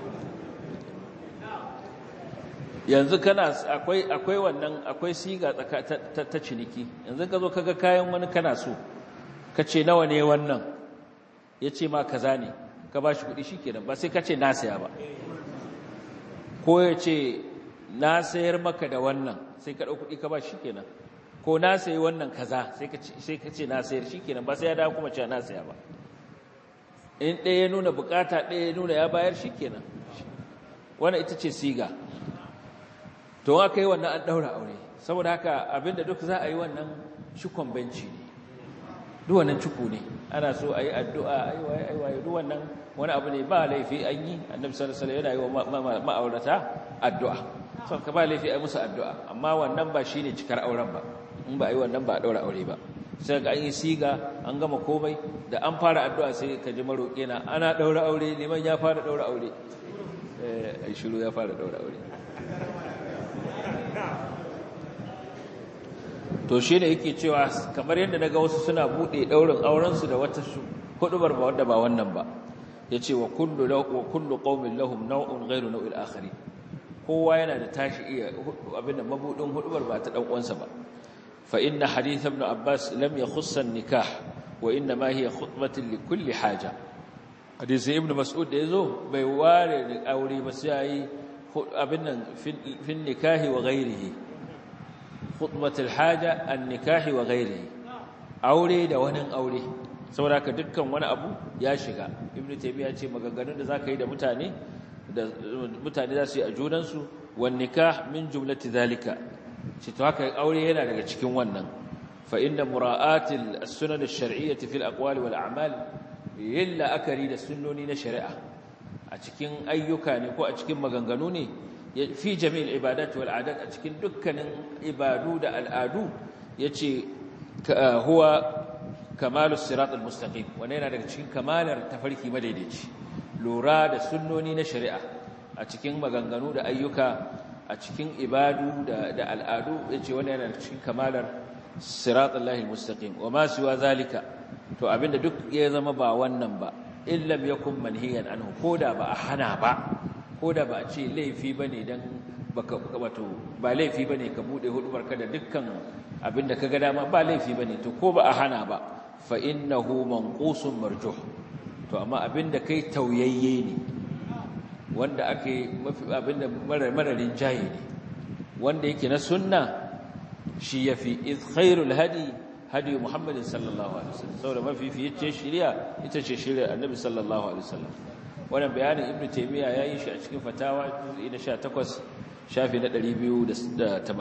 Yanzu akwai wannan akwai siga ta ciniki. Yanzu ka zo kaga kayan wani kana so ka ce nawa ne wannan, ya ce ma kaza ne, ka ba shi kuɗi shikenan, ba sai ka ce na saya ba. Ko ya ce na sayar maka da wannan, sai ka ɗau kuɗi ka ba shi kenan. Ko na sayi wannan kaza sai ka ce na sayar shikenan, ba sai ya dawo kuma ce na saya ba. In ɗaya ya nuna bukata, ɗaya ya nuna ya bayar shikenan. Wannan ita ce siga. To aka yi wannan an ɗaura aure. Saboda haka abinda duk za a yi wannan cikon benci ne, duk wannan ciku ne. Ana so a yi addu'a aiwaye duk wannan wani abu ne ba laifi an yi. Annabi sallallahu alaihi wasallam yana yi wa ma'aurata addu'a, so ka ba laifi a yi musu addu'a, amma wannan ba shine cikar auren ba. In ba a yi wannan ba a ɗaura aure ba. Sai ga an yi siga an gama komai, da an fara addu'a sai ka ji maroƙi na ana ɗaura aure, neman ya fara ɗaura aure, ai shiru ya fara ɗaura aure. to shi ne yake cewa kamar yadda naga wasu suna bude daurin auren su da wata hudubar ba wanda ba wannan ba yace wa kullu qaumin lahum naw'un ghayru naw'il akharin kowa yana da tashi iya abinda mabudin hudubar ba ta dan uwansa ba fa inna hadith ibn abbas lam yakhuss an-nikah wa inna ma hiya khutbatun li kulli haja hadisi ibn mas'ud da yazo bai ware aure ba sai abin nan fi nikahi wa ghairihi khutbatul haja an-nikahi wa ghairihi aure da wani aure saboda ka dukkan wani abu ya shiga ibnu taymiya ce maganganun da zaka yi da mutane za su yi a junan su wan nikah min jumlati zalika ce to haka aure yana daga cikin wannan fa inna mura'atil as-sunan ash-shar'iyyah fi al-aqwal wal a'mal illa akari da sunnoni na shari'a a cikin ayyuka ne ko a cikin maganganu ne fi jami'il ibadat wal adat a cikin dukkanin ibadu da al'adu yace huwa kamalus siratal mustaqim wannan yana daga cikin kamalar tafarki madaidaici lura da sunnoni na shari'a a cikin maganganu da ayyuka a cikin ibadu da al'adu yace wannan yana cikin kamalar siratal lahil mustaqim wama siwa zalika to abinda duk ya zama ba wannan ba illam yakun manhiyan anhu koda ba a hana ba koda ba a ce laifi bane dan baka wato ba laifi bane ka bude hudubarka da dukkan abinda kaga dama ba laifi bane to ko ba a hana ba fa innahu manqusun marjuh to amma abinda kai tauyayye ne wanda ake mafi abinda mararin jayi ne wanda yake na sunna shi yafi iz khairul hadi Muhammadin sallallahu alaihi wasallam saboda mafificiyar shari'a ita ce shari'ar Annabi sallallahu alaihi wasallam wannan bayanin Ibn Taymiyyah yayi shi a cikin fatawa juz'i na 18 shafi na 287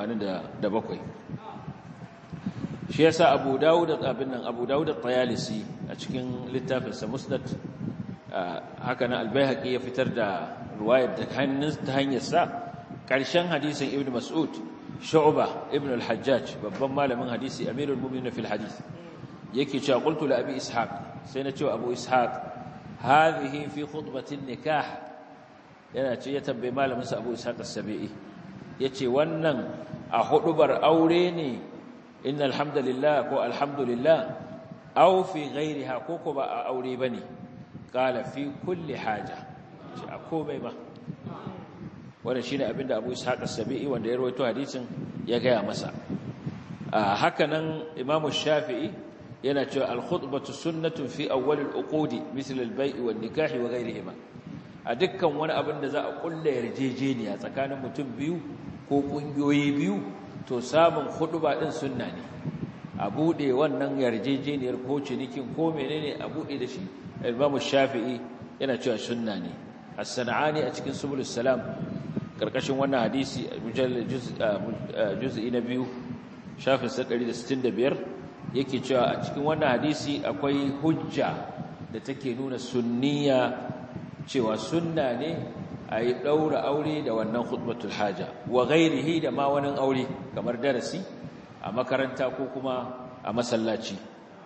shi yasa Abu Dawud at-Tayalisi a cikin littafin sa Musnad haka nan Al-Baihaqi ya fitar da riwayar da ta hanyar sa karshen hadisin Ibn Mas'ud Shu'bah ibn al-Hajjaj babban malamin hadisi amirul mu'minin fil hadith yake cewa qultu li abi ishaq sai na cewa abu ishaq hadhihi fi khutbatin nikah yana ce ya tambaye malamin sa abu ishaq as-sabi'i yace wannan a hudubar aure ne innal hamdalillah ko alhamdulillah aw fi ghayriha ko ba a aure bane qala fi kulli haja shi a komai ba wannan shine abinda Abu Ishaq as-Sabi'i wanda ya rawaito hadisin ya gaya masa haka nan Imam Shafi'i yana cewa al-khutbatu sunnatun fi awwal al-uqudi misl al-bay' wan-nikah wa ghayrihima a dukkan wani abin da za a kulla yarjejeniya tsakanin mutum biyu ko kungiyoyi biyu to samun khutba din sunna ne a bude wannan yarjejeniyar ko cinikin ko menene a bude da shi Imam Shafi'i yana cewa sunna ne as-San'ani a cikin Subulus Salam karkashin wannan hadisi mujallal juz'i na 2 shafin 165 yake cewa a cikin wannan hadisi akwai hujja da take nuna sunniya cewa sunna ne ayi daura aure da wannan khutbatul haja wa ghairihi da ma wani aure kamar darasi a makaranta ko kuma a masallaci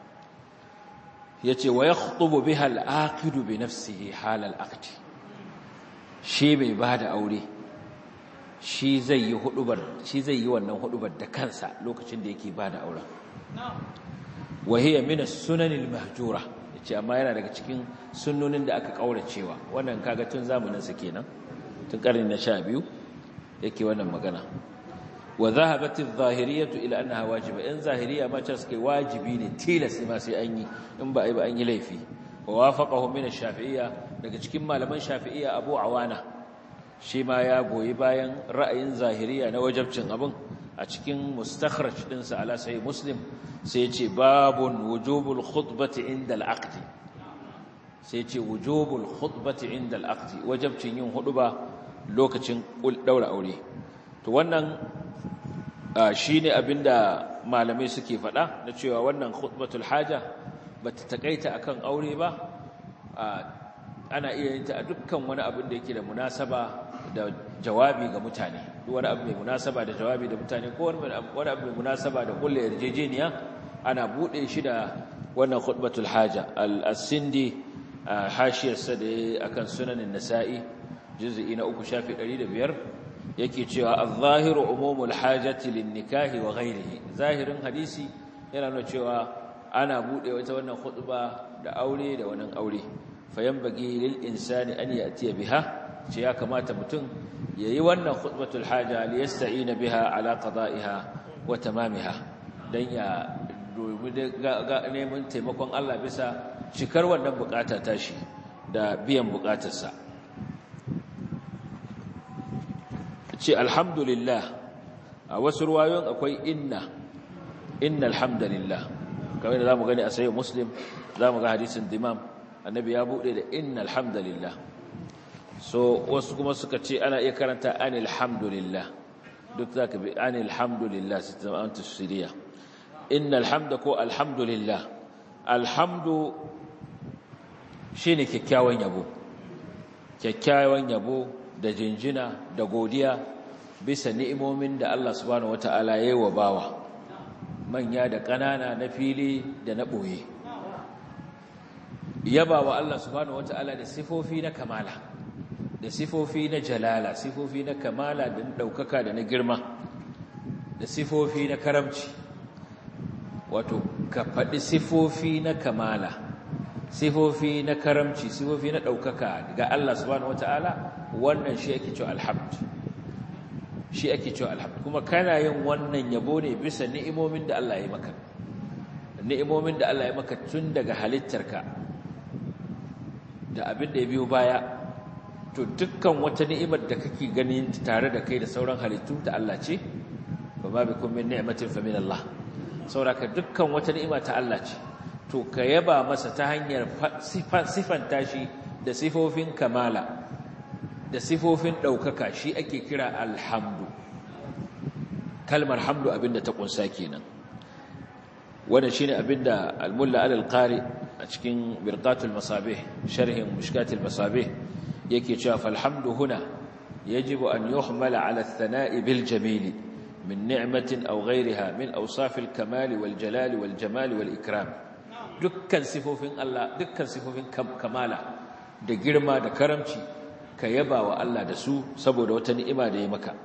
yace wa yakhutubu biha al-aqidu bi nafsihi hal al-aqd shi bai bada aure shi zai yi wannan hudubar da kansa lokacin da yake bada auren wa hiya min as-sunan al-mahjura yace amma yana daga cikin sunnonin da aka kauracewa wannan kaga tun zamanin sa kenan tun karni na 12 yake wannan magana wa dhahabat adh-dhahiriyyah ila annaha wajiba in zahiriya ma ta suke wajibi ne tilas ma sai an yi in ba ai ba an yi laifi wa wafaqahu min ash-shafi'iyya daga cikin malaman shafi'iyya Abu Awana shi ma ya goyi bayan ra'ayin zahiriya na wajabcin abin a cikin mustakhraj dinsa ala sahih Muslim sai ya ce babun wujubul khutbati inda al-aqd sai ya ce wujubul khutbati inda al-aqd wajabcin yin huduba lokacin daura aure to wannan shine abinda malamai suke faɗa na cewa wannan khutbatul haja bata takaita akan aure ba ana iya yin ta a dukkan wani abin da yake da munasaba da jawabi ga mutane duk wani abu mai munasaba da jawabi da mutane ko wani abu mai munasaba da kullu yarjejeniya ana bude shi da wannan khutbatul haja al-Sindi hashiyarsa da akan sunanin Nasa'i juz'i na 3 shafi 105 yake cewa az-zahiru umumul hajati lin-nikahi wa ghayrihi zahirin hadisi yana nuna cewa ana bude wata wannan khutba da aure da wannan aure fayanbaghi lil insani an ya'tiya biha ce ya kamata mutum yayi wannan khutbatul haja li yasta'ina biha ala qada'iha wa tamamiha dan ya neman taimakon Allah bisa cikar wannan bukata tashi da biyan bukatarsa ce alhamdulillah a wasu ruwayoyin akwai innal hamdalillah kamar da zamu gani a sahih muslim zamu ga hadisin dimam annabi ya bude da innal hamdalillah so wasu kuma suka ce ana iya karanta anil hamdulillah duk zaka bi anil hamdulillah sai ta zama tafsiriya innal hamda ko alhamdulillah alhamdu shine kyakkyawan yabo da jinjina da godiya bisa ni'imomin da Allah subhanahu wataala yayi wa bawa manya da ƙanana na fili da na ɓoye yaba wa Allah subhanahu wataala da sifofi na kamala da sifofi na jalala sifofi na kamala da ɗaukaka da na girma da sifofi na karamci wato ka faɗi sifofi na kamala sifofi na karamci sifofi na ɗaukaka ga Allah subhanahu wataala wannan shi ake cewa alhamd shi ake cewa alhamd kuma kana yin wannan yabo ne bisa ni'imomin da Allah ya maka ni'imomin da Allah ya maka tun daga halittarka da abin da ya biyo baya to dukkan wata ni'imar da kake ganin tare da kai da sauran halittu ta Allah ce fa ma bikum min ni'matin fa min Allah sauraka dukkan wata ni'ima ta Allah ce to ka yaba masa ta hanyar sifanta shi da sifofin kamala da sifofin ɗaukaka shi ake kira alhamdu kalmar hamdu abinda ta ƙunsa kenan wannan shine abinda al-mulla al-qari a cikin birqatul masabih sharhin mushkatul masabih yake cewa falhamdu huna yajibu an yuhmala ala ath-thana'i bil jamil min ni'matin aw ghayriha min awsaf al-kamal wal jalal wal jamal wal ikram dukkan sifofin Allah dukkan sifofin kamala da girma da karamci ka yaba wa Allah da su saboda wata ni'ima da ya maka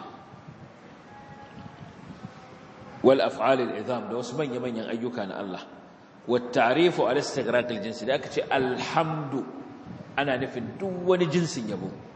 wal af'al al'izam da wasu manyan ayyuka na Allah wat ta'rifu ala istighraq al-jins da aka ce alhamdu ana nufin duk wani jinsin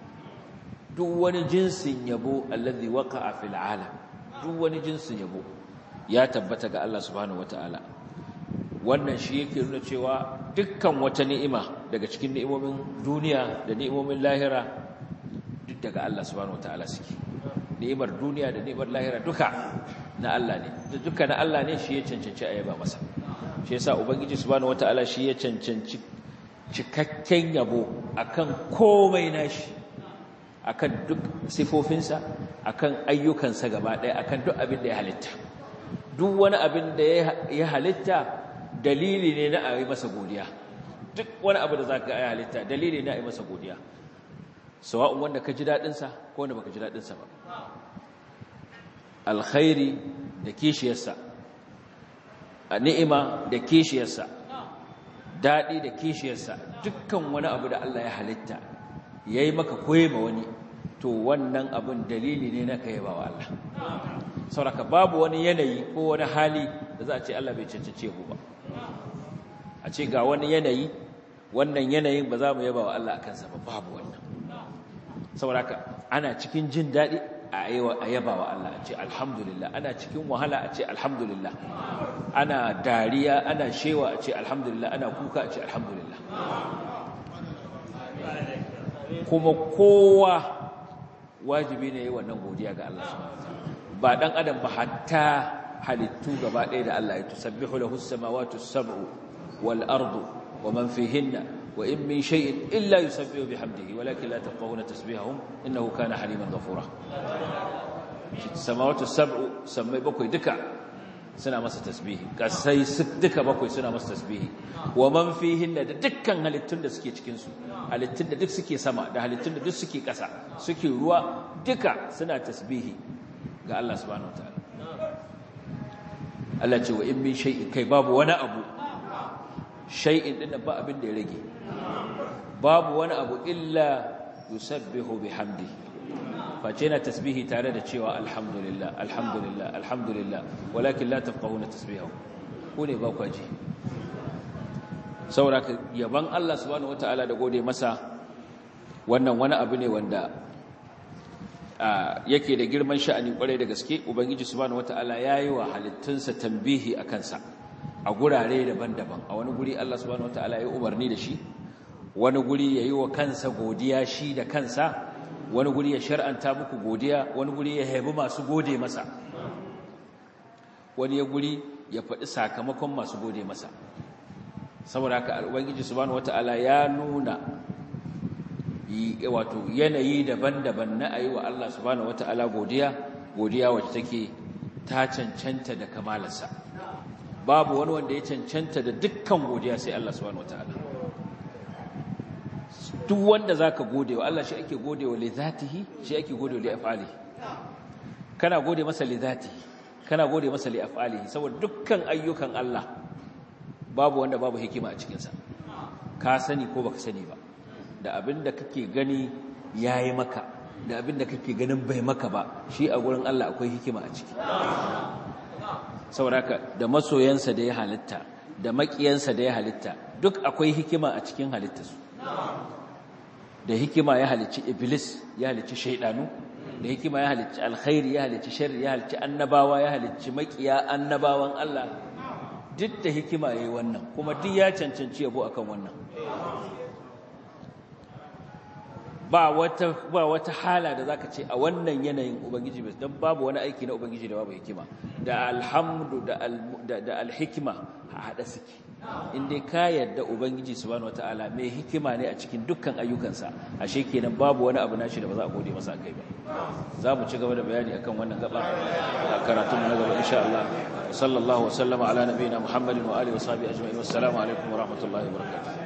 yabo alladhi waqa'a fil alam duk wani jinsin yabo ya tabbata ga Allah subhanahu wataala wannan shi yake nuna cewa dukkan wata ni'ima daga cikin ni'imomin duniya da ni'imomin lahira duk daga Allah subhanahu wataala suke ni'imar duniya da ni'imar lahira duka na Allah ne duka na Allah ne shi ya cancanci a yaba masa shi yasa ubangiji subhanahu wataala shi ya cancanci cikakken yabo akan komai nashi akan duk sifofinsa akan ayyukansa gaba ɗaya akan duk abin da ya halitta duk wani abin da ya halitta dalili ne na a yi masa godiya duk wani abu da za ka yi halitta dalili ne a yi masa godiya sawa'un wanda ka ji daɗinsa ko wanda baka ji daɗinsa ba alkhairi da kishiyarsa a ni'ima da kishiyarsa daɗi da kishiyarsa dukkan wani abu da Allah ya halitta ya yi maka koye ma wani to wannan abin dalili ne na ka yaba wa Allah sauraka babu wani yanayi ko wani hali da za a ce Allah bai cancace mu ba a ce ga wani yanayi wannan yanayin ba za mu yaba wa Allah a kansa ba babu wannan sauraka ana cikin jin daɗi a yaba wa Allah a ce alhamdulillah ana cikin wahala a ce alhamdulillah ana dariya ana shewa a ce alhamdulillah ana kuka a ce alhamdulillah kuma kowa wajibi ne yi wannan godiya ga Allah subhanahu wataala ba dan adam ba hatta halittu gaba ɗaya da Allah ya tusabbihu lahu as-samawati as-sab'u wal ardu wa man fihinna wa in min shay'in illa yusabbihu bihamdihi walakin la tafqahuna tasbihahum innahu kana haliman ghafura samawati as-sab'u sammai bakwai duka suna masa tasbihi kasai duka bakwai suna masa tasbihi wa man fihinna da dukkan halittun da suke cikin su halittun da duk suke sama da halittun da duk suke ƙasa suke ruwa duka suna tasbihi ga Allah subhanahu wataala Allah ce wa in min shay'in kai babu wani abu shay'in din ba abin da ya rage babu wani abu illa yusabbihu bihamdihi face yana tasbihi tare da cewa alhamdulillah alhamdulillah alhamdulillah walakin la tafqahuna tasbihahu ku ne ba ku ji saboda yaban Allah subhanahu wataala da gode masa wannan wani abu ne wanda yake da girman sha'ani kwarai da gaske. Ubangiji subhanahu wataala yayi wa halittunsa tambihi akan sa a gurare daban-daban. A wani guri Allah subhanahu wataala ya umarni da shi, wani guri yayi wa kansa godiya shi da kansa, wani guri ya shar'anta muku godiya, wani guri ya yabi masu gode masa, wani guri ya faɗi sakamakon masu gode masa. Saboda haka Ubangiji subhanahu wataala ya nuna wato yanayi daban-daban na ayi wa Allah subhanahu wataala godiya wacce take ta cancanta da kamalarsa. Babu wani wanda ya cancanta da dukkan godiya sai Allah subhanahu wataala. Duk wanda zaka gode wa Allah shi ake gode wa li zatihi, shi ake gode wa li af'alihi. Kana gode masa li zatihi, kana gode masa li af'alihi, saboda dukkan ayyukan Allah babu wanda babu hikima a cikin sa. Ka sani ko baka sani ba, da abinda kake gani yayi maka, da abinda kake ganin bai maka ba, shi a gurin Allah akwai hikima a ciki. Saboda da masoyansa da ya halitta, da makiyansa da ya halitta, duk akwai hikima a cikin halittarsu. Da hikima ya halicci iblis, ya halicci shaydanu, da hikima ya halicci alkhairi, ya halicci sharri, ya halicci annabawa, ya halicci makiya annabawan Allah. Duk da hikima yayi wannan, kuma duk ya cancanci yabo akan wannan. Ba wata hala da zaka ce a wannan yanayin ubangiji bai, dan babu wani aiki na ubangiji da babu hikima. Da alhamdu da alhikma hada suke. Indai ka yadda ubangiji subhanahu wataala mai hikima ne a cikin dukkan ayyukansa, ashe kenan babu wani abu nashi da ba za a gode masa akai ba. Za mu ci gaba da bayani akan wannan gaba a karatun na gaba insha Allah. Sallallahu wa sallama ala nabiyina Muhammadin wa alihi wa sahbihi ajma'in. Wassalamu alaikum wa rahmatullahi wa barakatuh.